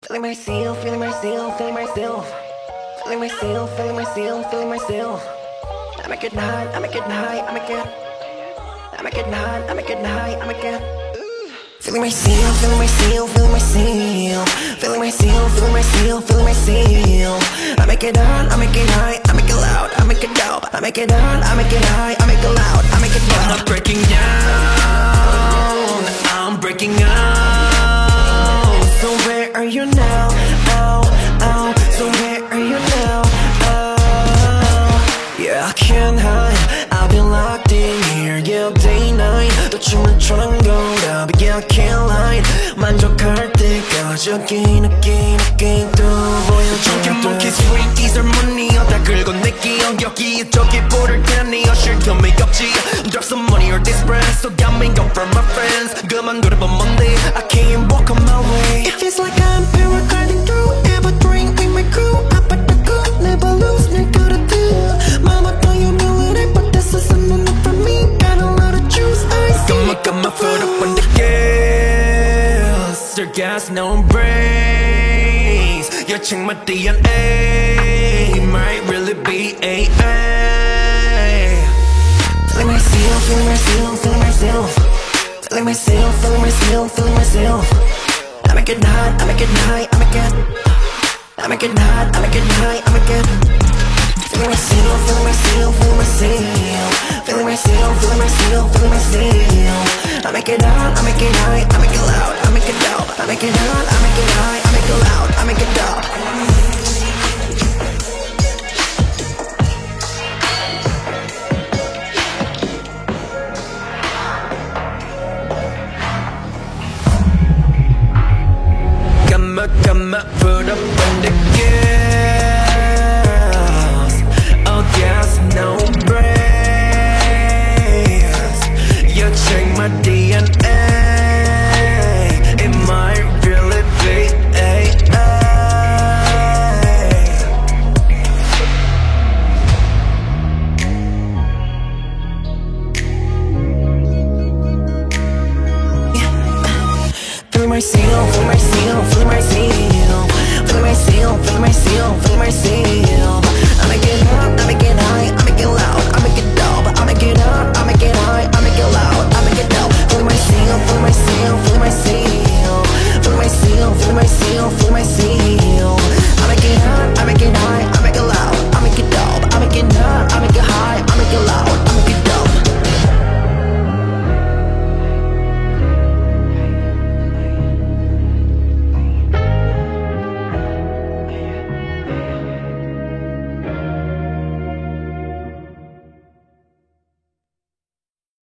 Feeling myself, feeling myself, feeling myself. Feeling myself, feeling myself, feeling myself. I'm a getting high, I'm a getting high, I'm a get. I'm a getting high, I'm a getting high, I'm a get. Feeling myself, feeling myself, feeling myself. Feeling myself, feeling myself, feeling myself. I make it on, I make it high, I make it loud, I make it dope. I make it on, I make it high, I make it loud, I make it dope. I'm not breaking down, I'm breaking out. So where are you now? Oh, oh. So where are you now? Oh, yeah, I can't hide. I've been locked in here, yeah, day night. 또 춤을 추는 건가? But yeah, I can't lie. 만족할 때까지 again 또 보여줘. Drunken monkeys, sweet teaser, money 다 긁어내 기억 여기 저기 부를 테니 쉴틈이 없지. Drop some money or this brand, so got me go for my friends. 그만두려 but Monday, I can't walk on my way. It feels like I'm paragliding through. Have a drink with my crew. I put the good, never lose, 날 끌어도. Mama thought you knew it, but this isn't enough for me. Got a lot of juice, I see. Got my foot up on the gas. Their gas, no brakes. You check my DNA, might really be AA. Feeling myself, feeling myself, feeling myself. Feeling myself, feeling myself, feeling myself. I'm getting hot, I'm getting high, I'm getting hot, I'm getting high, I'm getting. Feeling myself, feeling myself, feeling myself. Feeling myself, feeling myself, feeling myself. I make it hot, I make it high, I make it loud, I make it dope. I make it hot, I make it high, I make it loud, I make it dope. Got my foot up